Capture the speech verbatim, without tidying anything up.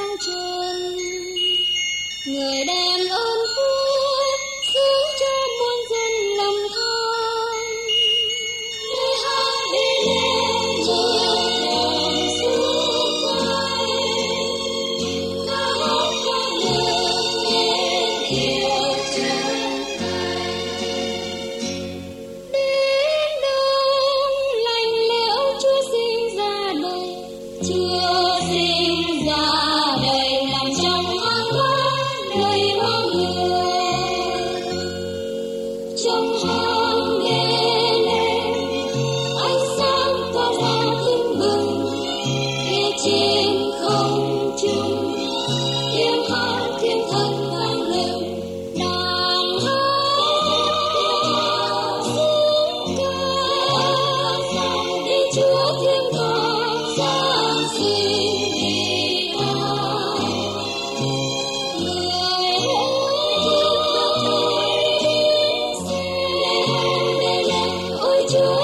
trong trần, người đem ơn phước xuống cho muôn dân lầm than. Nơi hát đi lên trời đồng suốt ngày, ca hát con đường nên yêu chân thành. Đến đông lạnh lẽo Chúa sinh ra đời, Chúa sinh ra đời nằm trong hang đá đầy hoang đường. Trong hang đêm ánh sáng tỏa ra tưng bừng, kia trên không trung tiếng hát thiên thần vang lên, đàn hát tiếng ca dòng đi Chúa thiên thần giáng sinh đi nào. Người ơi thương ta thôi, xin ôi Chúa